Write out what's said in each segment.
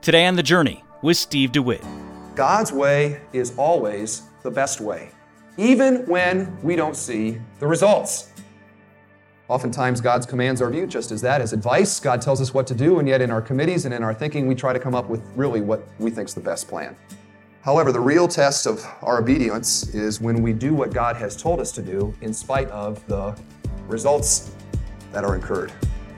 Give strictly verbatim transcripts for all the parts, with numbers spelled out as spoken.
Today on The Journey with Steve DeWitt. God's way is always the best way, even when we don't see the results. Oftentimes, God's commands are viewed just as that, as advice. God tells us what to do, and yet in our committees and in our thinking, we try to come up with really what we think is the best plan. However, the real test of our obedience is when we do what God has told us to do in spite of the results that are incurred.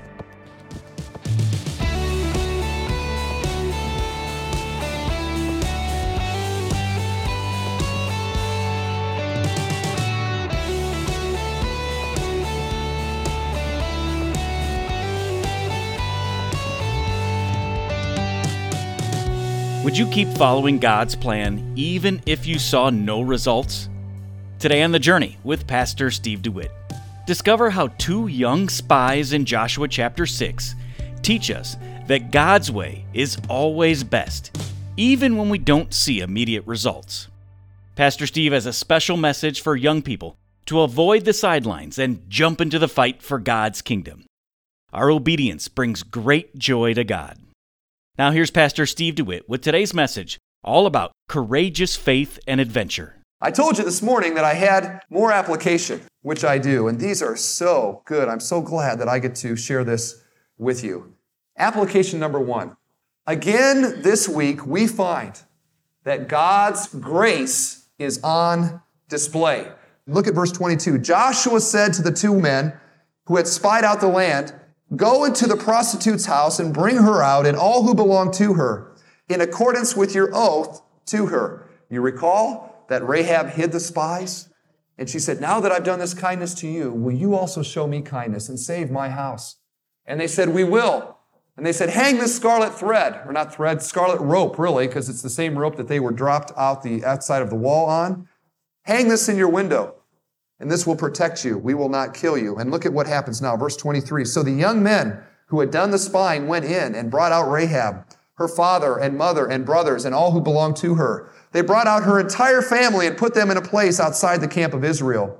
Would you keep following God's plan even if you saw no results? Today on The Journey with Pastor Steve DeWitt. Discover how two young spies in Joshua chapter six teach us that God's way is always best, even when we don't see immediate results. Pastor Steve has a special message for young people to avoid the sidelines and jump into the fight for God's kingdom. Our obedience brings great joy to God. Now here's Pastor Steve DeWitt with today's message, all about courageous faith and adventure. I told you this morning that I had more application, which I do, and these are so good. I'm so glad that I get to share this with you. Application number one. Again, this week, we find that God's grace is on display. Look at verse twenty-two. Joshua said to the two men who had spied out the land, "Go into the prostitute's house and bring her out and all who belong to her, in accordance with your oath to her." You recall that Rahab hid the spies? And she said, "Now that I've done this kindness to you, will you also show me kindness and save my house?" And they said, "We will." And they said, "Hang this scarlet thread," or not thread, scarlet rope, really, because it's the same rope that they were dropped out the outside of the wall on. "Hang this in your window, and this will protect you. We will not kill you." And look at what happens now, verse twenty-three. So the young men who had done the spying went in and brought out Rahab, her father and mother and brothers, and all who belonged to her. They brought out her entire family and put them in a place outside the camp of Israel.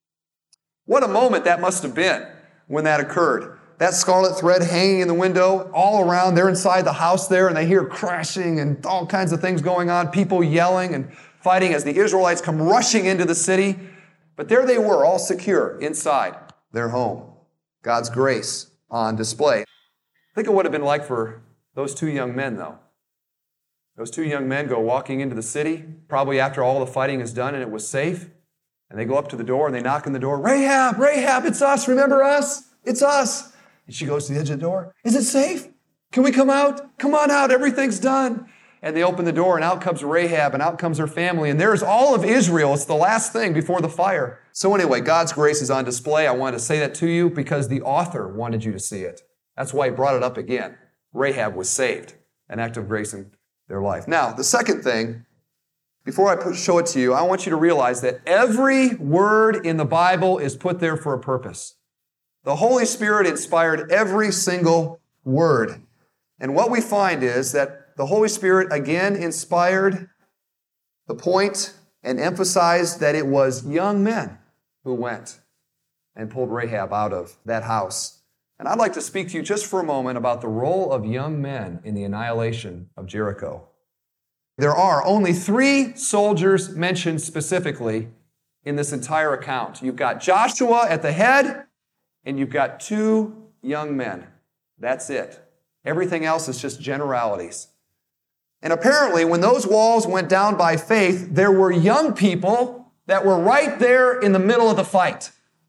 What a moment that must have been when that occurred. That scarlet thread hanging in the window all around. They're inside the house there, and they hear crashing and all kinds of things going on, people yelling and fighting as the Israelites come rushing into the city. But there they were, all secure inside their home. God's grace on display. Think of what it would have been like for those two young men, though. Those two young men go walking into the city, probably after all the fighting is done and it was safe. And they go up to the door and they knock on the door. "Rahab, Rahab, it's us. Remember us? It's us." And she goes to the edge of the door. "Is it safe? Can we come out? Come on out. Everything's done." And they open the door, and out comes Rahab, and out comes her family. And there's all of Israel. It's the last thing before the fire. So anyway, God's grace is on display. I wanted to say that to you because the author wanted you to see it. That's why he brought it up again. Rahab was saved, an act of grace in their life. Now, the second thing, before I put, show it to you, I want you to realize that every word in the Bible is put there for a purpose. The Holy Spirit inspired every single word. And what we find is that the Holy Spirit again inspired the point and emphasized that it was young men who went and pulled Rahab out of that house. And I'd like to speak to you just for a moment about the role of young men in the annihilation of Jericho. There are only three soldiers mentioned specifically in this entire account. You've got Joshua at the head, and you've got two young men. That's it. Everything else is just generalities. And apparently, when those walls went down by faith, there were young people that were right there in the middle of the fight.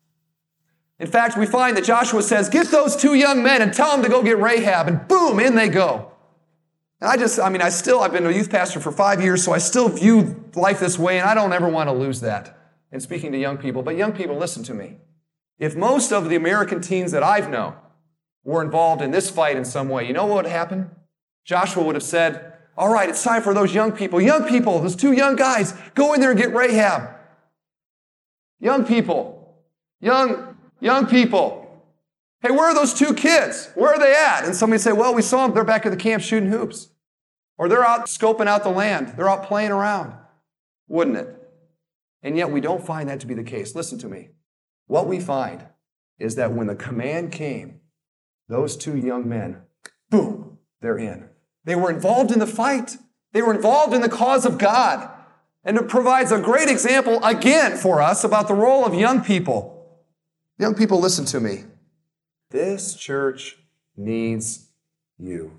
In fact, we find that Joshua says, "Get those two young men and tell them to go get Rahab," and boom, in they go. And I just, I mean, I still, I've been a youth pastor for five years, so I still view life this way, and I don't ever want to lose that in speaking to young people. But young people, listen to me. If most of the American teens that I've known were involved in this fight in some way, you know what would happen? Joshua would have said, "All right, it's time for those young people. Young people, those two young guys, go in there and get Rahab." Young people, young, young people. "Hey, where are those two kids? Where are they at?" And somebody say, "Well, we saw them. They're back at the camp shooting hoops." Or they're out scoping out the land. They're out playing around. Wouldn't it? And yet we don't find that to be the case. Listen to me. What we find is that when the command came, those two young men, boom, they're in. They were involved in the fight. They were involved in the cause of God. And it provides a great example, again, for us about the role of young people. Young people, listen to me. This church needs you.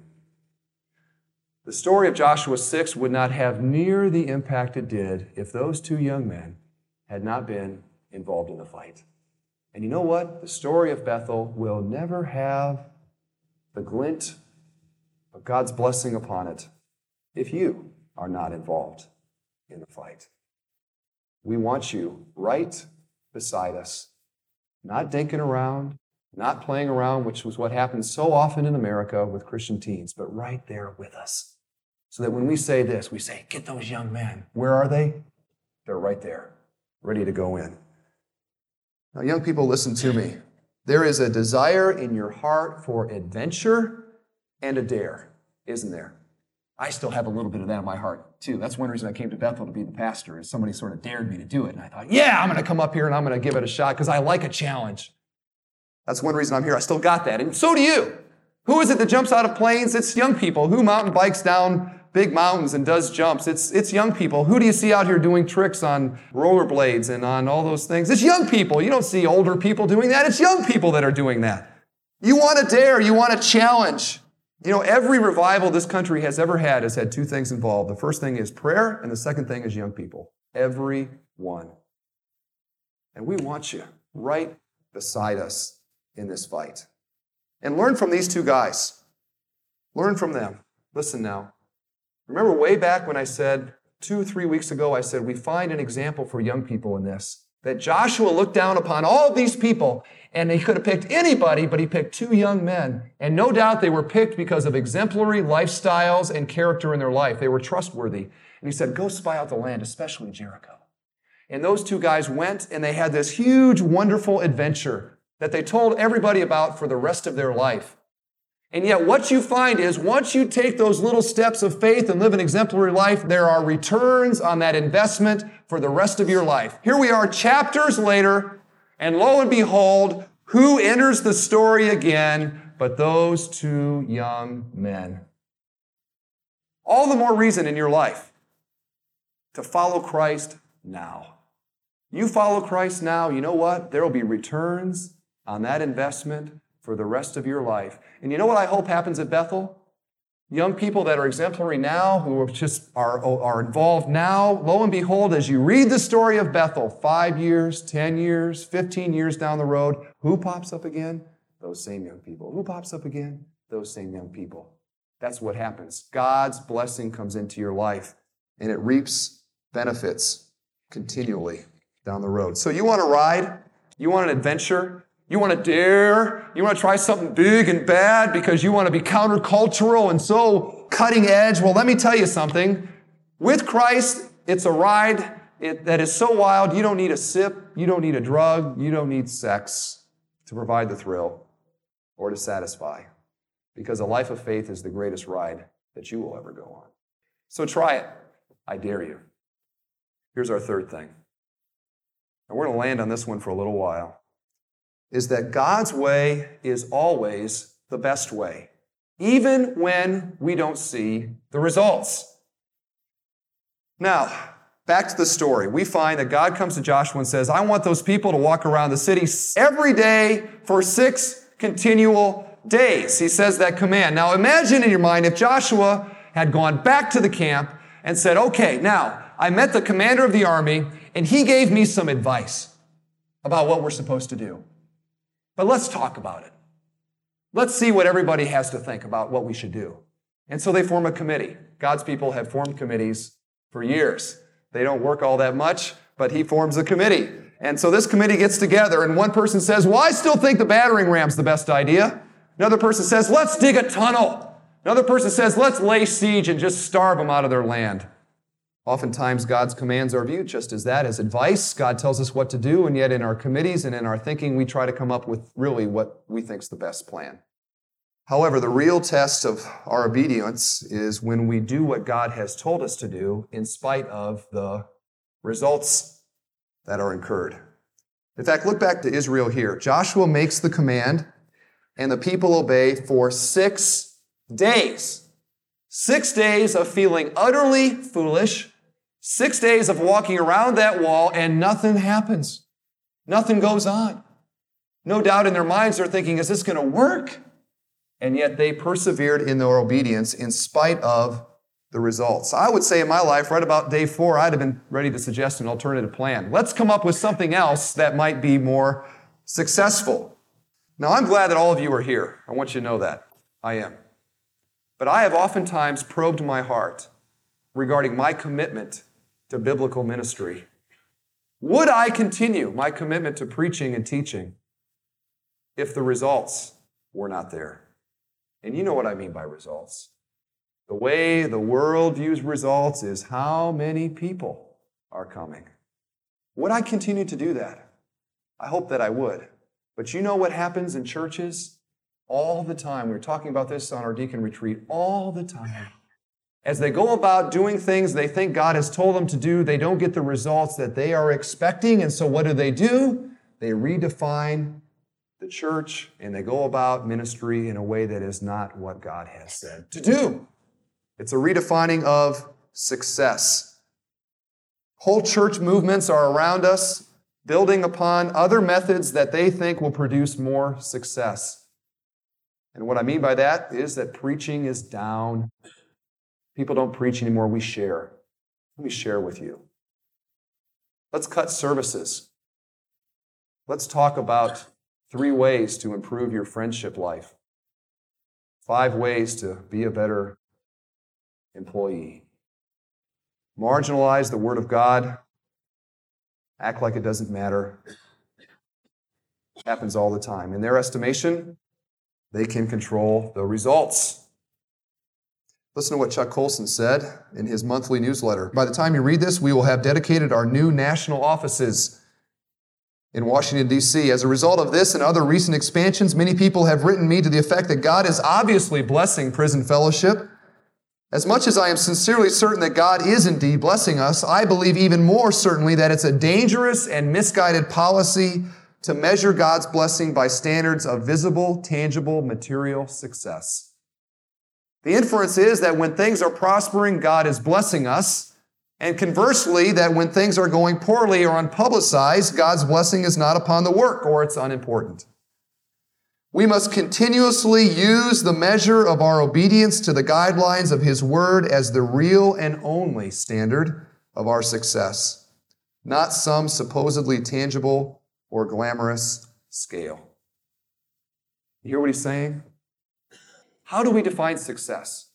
The story of Joshua six would not have near the impact it did if those two young men had not been involved in the fight. And you know what? The story of Bethel will never have the glint of God's blessing upon it if you are not involved in the fight. We want you right beside us, not dinking around, not playing around, which was what happens so often in America with Christian teens, but right there with us. So that when we say this, we say, get those young men. Where are they? They're right there, ready to go in. Now, young people, listen to me. There is a desire in your heart for adventure and a dare, isn't there? I still have a little bit of that in my heart, too. That's one reason I came to Bethel to be the pastor, is somebody sort of dared me to do it. And I thought, yeah, I'm going to come up here and I'm going to give it a shot because I like a challenge. That's one reason I'm here. I still got that. And so do you. Who is it that jumps out of planes? It's young people. Who mountain bikes down big mountains and does jumps? It's, it's young people. Who do you see out here doing tricks on rollerblades and on all those things? It's young people. You don't see older people doing that. It's young people that are doing that. You want to dare. You want to challenge. You know, every revival this country has ever had has had two things involved. The first thing is prayer, and the second thing is young people. Every one. And we want you right beside us in this fight. And learn from these two guys. Learn from them. Listen now. Remember way back when I said, two, three weeks ago, I said, we find an example for young people in this. That Joshua looked down upon all these people, and he could have picked anybody, but he picked two young men. And no doubt they were picked because of exemplary lifestyles and character in their life. They were trustworthy. And he said, go spy out the land, especially Jericho. And those two guys went, and they had this huge, wonderful adventure that they told everybody about for the rest of their life. And yet what you find is once you take those little steps of faith and live an exemplary life, there are returns on that investment for the rest of your life. Here we are chapters later, and lo and behold, who enters the story again but those two young men? All the more reason in your life to follow Christ now. You follow Christ now, you know what? There will be returns on that investment for the rest of your life. And you know what I hope happens at Bethel? Young people that are exemplary now, who are just are, are involved now, lo and behold, as you read the story of Bethel, five years, ten years, fifteen years down the road, who pops up again? Those same young people. Who pops up again? Those same young people. That's what happens. God's blessing comes into your life, and it reaps benefits continually down the road. So you want to ride? You want an adventure? You want to dare? You want to try something big and bad because you want to be countercultural and so cutting edge? Well, let me tell you something. With Christ, it's a ride it, that is so wild, you don't need a sip, you don't need a drug, you don't need sex to provide the thrill or to satisfy. Because a life of faith is the greatest ride that you will ever go on. So try it. I dare you. Here's our third thing. And we're going to land on this one for a little while. Is that God's way is always the best way, even when we don't see the results. Now, back to the story. We find that God comes to Joshua and says, I want those people to walk around the city every day for six continual days. He says that command. Now, imagine in your mind if Joshua had gone back to the camp and said, okay, now, I met the commander of the army, and he gave me some advice about what we're supposed to do. But let's talk about it. Let's see what everybody has to think about what we should do. And so they form a committee. God's people have formed committees for years. They don't work all that much, but he forms a committee. And so this committee gets together, and one person says, well, I still think the battering ram's the best idea. Another person says, let's dig a tunnel. Another person says, let's lay siege and just starve them out of their land. Oftentimes, God's commands are viewed just as that, as advice. God tells us what to do, and yet in our committees and in our thinking, we try to come up with really what we think is the best plan. However, the real test of our obedience is when we do what God has told us to do in spite of the results that are incurred. In fact, look back to Israel here. Joshua makes the command, and the people obey for six days. Six days of feeling utterly foolish. Six days of walking around that wall and nothing happens. Nothing goes on. No doubt in their minds they're thinking, is this going to work? And yet they persevered in their obedience in spite of the results. I would say in my life, right about day four, I'd have been ready to suggest an alternative plan. Let's come up with something else that might be more successful. Now, I'm glad that all of you are here. I want you to know that. I am. But I have oftentimes probed my heart regarding my commitment to biblical ministry. Would I continue my commitment to preaching and teaching if the results were not there? And you know what I mean by results. The way the world views results is how many people are coming. Would I continue to do that? I hope that I would. But you know what happens in churches all the time? We were talking about this on our deacon retreat all the time. As they go about doing things they think God has told them to do, they don't get the results that they are expecting. And so what do they do? They redefine the church and they go about ministry in a way that is not what God has said to do. It's a redefining of success. Whole church movements are around us, building upon other methods that they think will produce more success. And what I mean by that is that preaching is down. People don't preach anymore, we share. Let me share with you. Let's cut services. Let's talk about three ways to improve your friendship life. Five ways to be a better employee. Marginalize the Word of God. Act like it doesn't matter. It happens all the time. In their estimation, they can control the results. Listen to what Chuck Colson said in his monthly newsletter. By the time you read this, we will have dedicated our new national offices in Washington, D C As a result of this and other recent expansions, many people have written me to the effect that God is obviously blessing prison fellowship. As much as I am sincerely certain that God is indeed blessing us, I believe even more certainly that it's a dangerous and misguided policy to measure God's blessing by standards of visible, tangible, material success. The inference is that when things are prospering, God is blessing us, and conversely, that when things are going poorly or unpublicized, God's blessing is not upon the work or it's unimportant. We must continuously use the measure of our obedience to the guidelines of His Word as the real and only standard of our success, not some supposedly tangible or glamorous scale. You hear what he's saying? How do we define success?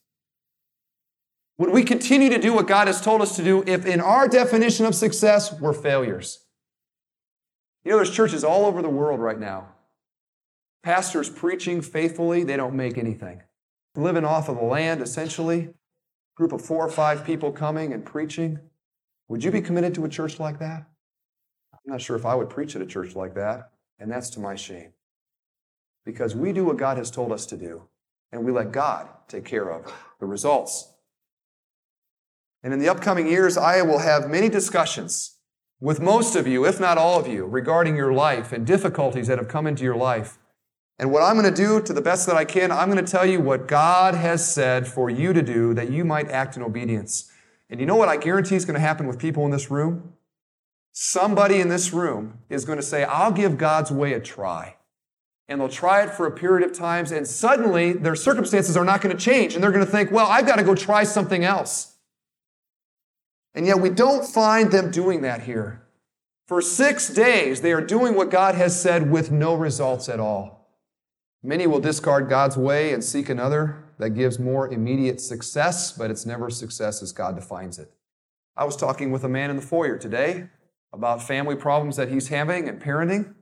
Would we continue to do what God has told us to do if in our definition of success, we're failures? You know, there's churches all over the world right now. Pastors preaching faithfully, they don't make anything. Living off of the land, essentially. Group of four or five people coming and preaching. Would you be committed to a church like that? I'm not sure if I would preach at a church like that, and that's to my shame. Because we do what God has told us to do, and we let God take care of the results. And in the upcoming years, I will have many discussions with most of you, if not all of you, regarding your life and difficulties that have come into your life. And what I'm going to do, to the best that I can, I'm going to tell you what God has said for you to do, that you might act in obedience. And you know what I guarantee is going to happen with people in this room? Somebody in this room is going to say, I'll give God's way a try. And they'll try it for a period of times, and suddenly their circumstances are not going to change. And they're going to think, well, I've got to go try something else. And yet we don't find them doing that here. For six days, they are doing what God has said with no results at all. Many will discard God's way and seek another that gives more immediate success, but it's never success as God defines it. I was talking with a man in the foyer today about family problems that he's having and parenting.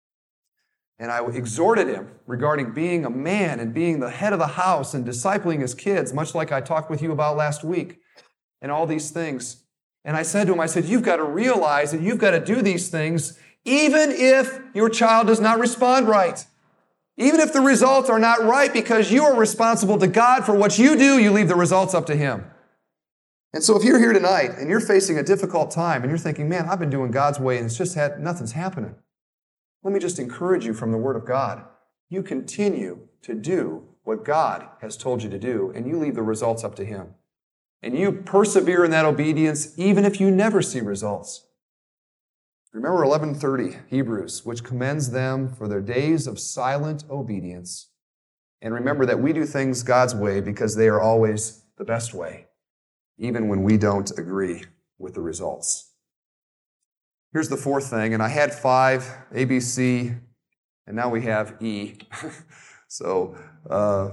And I exhorted him regarding being a man and being the head of the house and discipling his kids, much like I talked with you about last week, and all these things. And I said to him, I said, you've got to realize that you've got to do these things even if your child does not respond right. Even if the results are not right, because you are responsible to God for what you do, you leave the results up to Him. And so if you're here tonight and you're facing a difficult time and you're thinking, man, I've been doing God's way and it's just had, nothing's happening. Let me just encourage you from the Word of God. You continue to do what God has told you to do, and you leave the results up to Him. And you persevere in that obedience even if you never see results. Remember eleven thirty, Hebrews, which commends them for their days of silent obedience. And remember that we do things God's way because they are always the best way, even when we don't agree with the results. Here's the fourth thing, and I had five, A, B, C, and now we have E. so uh,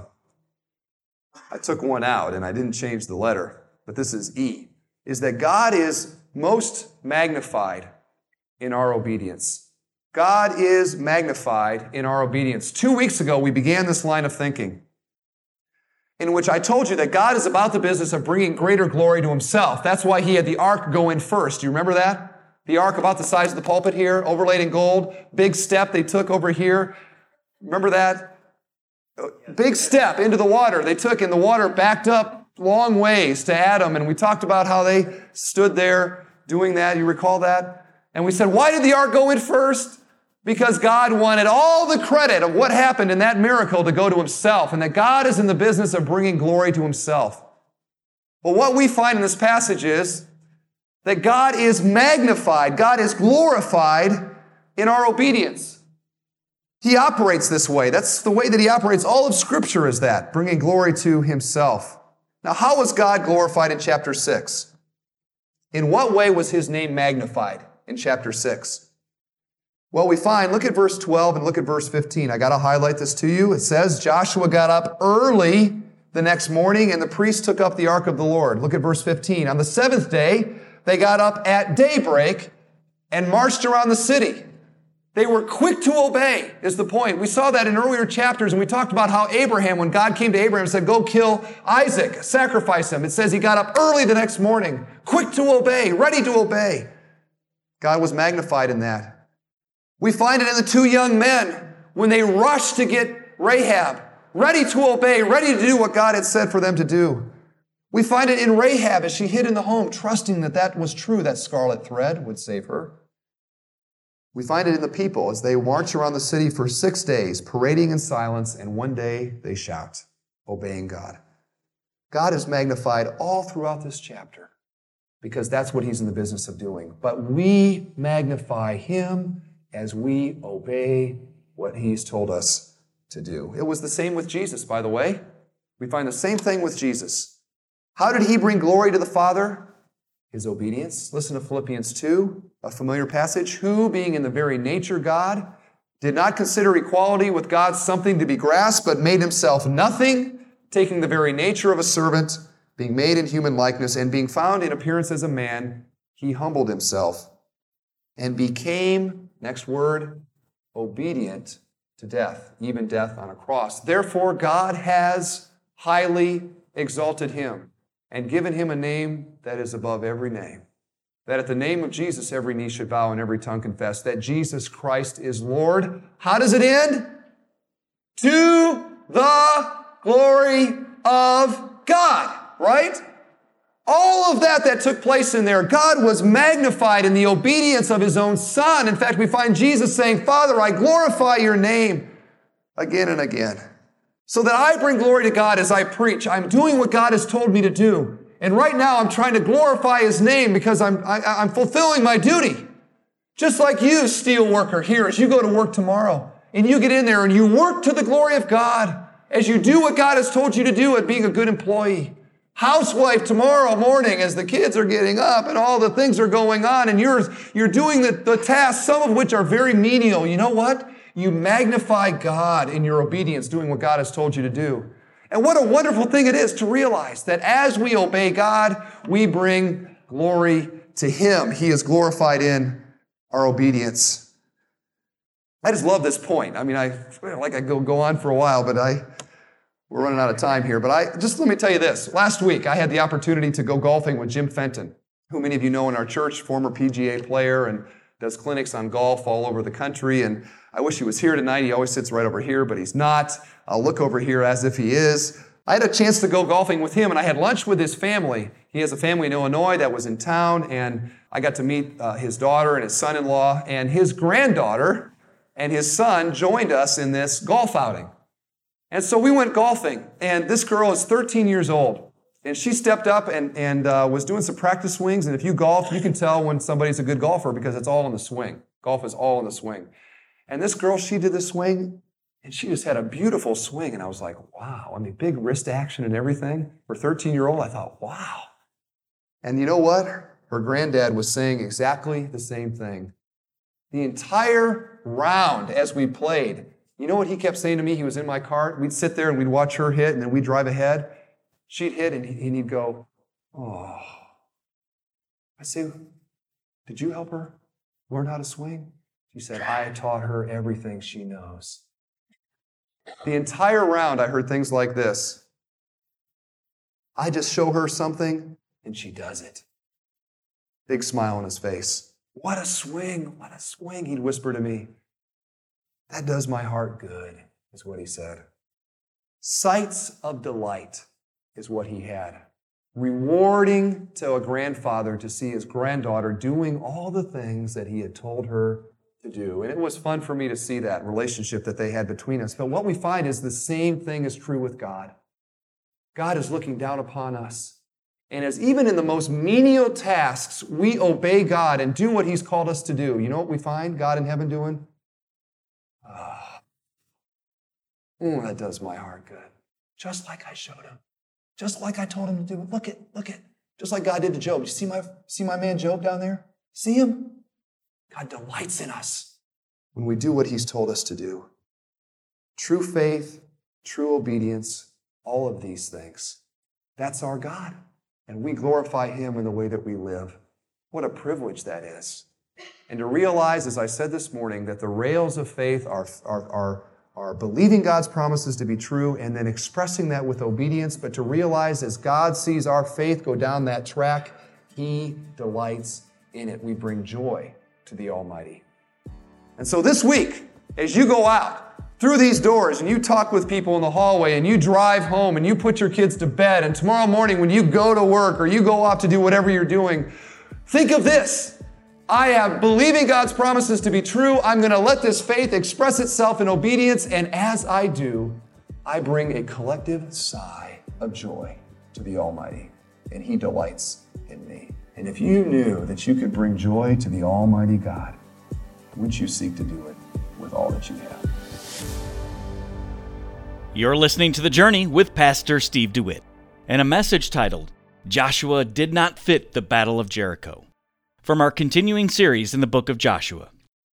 I took one out, and I didn't change the letter, but this is E, is that God is most magnified in our obedience. God is magnified in our obedience. Two weeks ago, we began this line of thinking in which I told you that God is about the business of bringing greater glory to Himself. That's why He had the ark go in first. Do you remember that? The ark about the size of the pulpit here, overlaid in gold. Big step they took over here. Remember that? Big step into the water they took, and the water backed up long ways to Adam, and we talked about how they stood there doing that. You recall that? And we said, why did the ark go in first? Because God wanted all the credit of what happened in that miracle to go to Himself, and that God is in the business of bringing glory to Himself. Well, what we find in this passage is that God is magnified, God is glorified in our obedience. He operates this way. That's the way that He operates. All of Scripture is that, bringing glory to Himself. Now, how was God glorified in chapter six? In what way was His name magnified in chapter six? Well, we find, look at verse twelve and look at verse fifteen. I got to highlight this to you. It says, Joshua got up early the next morning, and the priests took up the ark of the Lord. Look at verse fifteen. On the seventh day, they got up at daybreak and marched around the city. They were quick to obey, is the point. We saw that in earlier chapters, and we talked about how Abraham, when God came to Abraham and said, go kill Isaac, sacrifice him. It says he got up early the next morning, quick to obey, ready to obey. God was magnified in that. We find it in the two young men when they rushed to get Rahab, ready to obey, ready to do what God had said for them to do. We find it in Rahab as she hid in the home, trusting that that was true, that scarlet thread would save her. We find it in the people as they march around the city for six days, parading in silence, and one day they shout, obeying God. God is magnified all throughout this chapter because that's what He's in the business of doing. But we magnify Him as we obey what He's told us to do. It was the same with Jesus, by the way. We find the same thing with Jesus. How did He bring glory to the Father? His obedience. Listen to Philippians two, a familiar passage. Who, being in the very nature God, did not consider equality with God something to be grasped, but made Himself nothing, taking the very nature of a servant, being made in human likeness, and being found in appearance as a man, He humbled Himself and became, next word, obedient to death, even death on a cross. Therefore, God has highly exalted Him and given Him a name that is above every name, that at the name of Jesus every knee should bow and every tongue confess that Jesus Christ is Lord. How does it end? To the glory of God, right? All of that that took place in there, God was magnified in the obedience of His own Son. In fact, we find Jesus saying, Father, I glorify Your name again and again, so that I bring glory to God as I preach. I'm doing what God has told me to do. And right now, I'm trying to glorify His name because I'm, I, I'm fulfilling my duty. Just like you, steel worker, here, as you go to work tomorrow, and you get in there and you work to the glory of God as you do what God has told you to do at being a good employee. Housewife tomorrow morning as the kids are getting up and all the things are going on and you're, you're doing the, the tasks, some of which are very menial. You know what? You magnify God in your obedience, doing what God has told you to do. And what a wonderful thing it is to realize that as we obey God, we bring glory to Him. He is glorified in our obedience. I just love this point. I mean, I like I go, go on for a while, but I... We're running out of time here, but I just let me tell you this. Last week, I had the opportunity to go golfing with Jim Fenton, who many of you know in our church, former P G A player and does clinics on golf all over the country. And I wish he was here tonight. He always sits right over here, but he's not. I'll look over here as if he is. I had a chance to go golfing with him, and I had lunch with his family. He has a family in Illinois that was in town, and I got to meet uh, his daughter and his son-in-law, and his granddaughter and his son joined us in this golf outing. And so we went golfing, and this girl is thirteen years old. And she stepped up and, and uh, was doing some practice swings. And if you golf, you can tell when somebody's a good golfer because it's all in the swing. Golf is all in the swing. And this girl, she did the swing, and she just had a beautiful swing. And I was like, wow. I mean, big wrist action and everything. For a thirteen-year-old, I thought, wow. And you know what? Her granddad was saying exactly the same thing. The entire round as we played, you know what he kept saying to me? He was in my car. We'd sit there and we'd watch her hit, and then we'd drive ahead. She'd hit, and he'd go, oh. I say, did you help her learn how to swing? She said, I taught her everything she knows. The entire round, I heard things like this. I just show her something, and she does it. Big smile on his face. What a swing, what a swing, he'd whisper to me. That does my heart good, is what he said. Sights of delight is what he had. Rewarding to a grandfather to see his granddaughter doing all the things that he had told her to do. And it was fun for me to see that relationship that they had between us. But what we find is the same thing is true with God. God is looking down upon us. And as even in the most menial tasks, we obey God and do what he's called us to do. You know what we find God in heaven doing? Ah, oh, that does my heart good. Just like I showed him. Just like I told him to do it. Look it, look it. Just like God did to Job. You see my, see my man Job down there? See him? God delights in us when we do what he's told us to do. True faith, true obedience, all of these things. That's our God. And we glorify him in the way that we live. What a privilege that is. And to realize, as I said this morning, that the rails of faith are, are, are are believing God's promises to be true and then expressing that with obedience, but to realize as God sees our faith go down that track, he delights in it. We bring joy to the Almighty. And so this week, as you go out through these doors and you talk with people in the hallway and you drive home and you put your kids to bed, and tomorrow morning when you go to work or you go off to do whatever you're doing, think of this. I am believing God's promises to be true. I'm going to let this faith express itself in obedience. And as I do, I bring a collective sigh of joy to the Almighty. And he delights in me. And if you knew that you could bring joy to the Almighty God, would you seek to do it with all that you have? You're listening to The Journey with Pastor Steve DeWitt, and a message titled, Joshua Did Not Fit the Battle of Jericho, from our continuing series in the book of Joshua.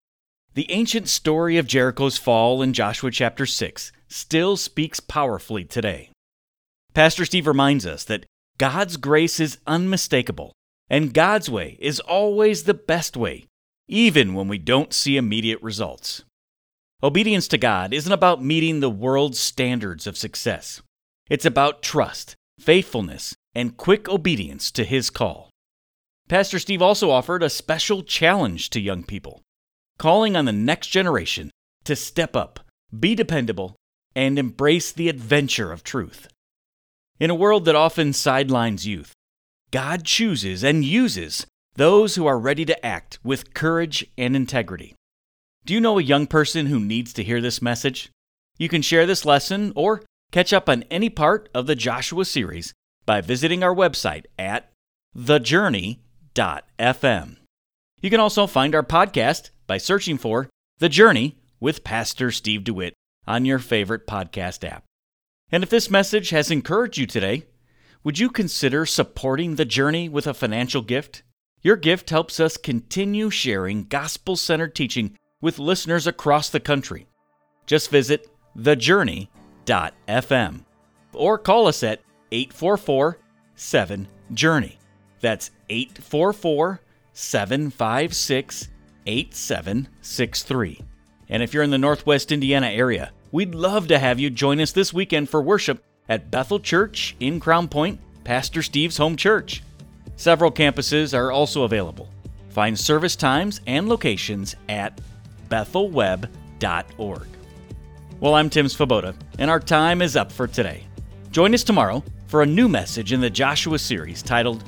The ancient story of Jericho's fall in Joshua chapter six still speaks powerfully today. Pastor Steve reminds us that God's grace is unmistakable, and God's way is always the best way, even when we don't see immediate results. Obedience to God isn't about meeting the world's standards of success. It's about trust, faithfulness, and quick obedience to his call. Pastor Steve also offered a special challenge to young people, calling on the next generation to step up, be dependable, and embrace the adventure of truth. In a world that often sidelines youth, God chooses and uses those who are ready to act with courage and integrity. Do you know a young person who needs to hear this message? You can share this lesson or catch up on any part of the Joshua series by visiting our website at the journey dot f m. You can also find our podcast by searching for The Journey with Pastor Steve DeWitt on your favorite podcast app. And if this message has encouraged you today, would you consider supporting The Journey with a financial gift? Your gift helps us continue sharing gospel-centered teaching with listeners across the country. Just visit the journey dot f m or call us at eight four four, seven, journey. That's eight four four, seven five six, eight seven six three. And if you're in the Northwest Indiana area, we'd love to have you join us this weekend for worship at Bethel Church in Crown Point, Pastor Steve's home church. Several campuses are also available. Find service times and locations at bethel web dot org. Well, I'm Tim Svoboda, and our time is up for today. Join us tomorrow for a new message in the Joshua series titled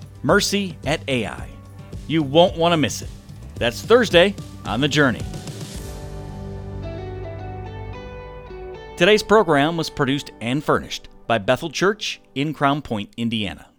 Mercy at Ai. You won't want to miss it. That's Thursday on The Journey. Today's program was produced and furnished by Bethel Church in Crown Point, Indiana.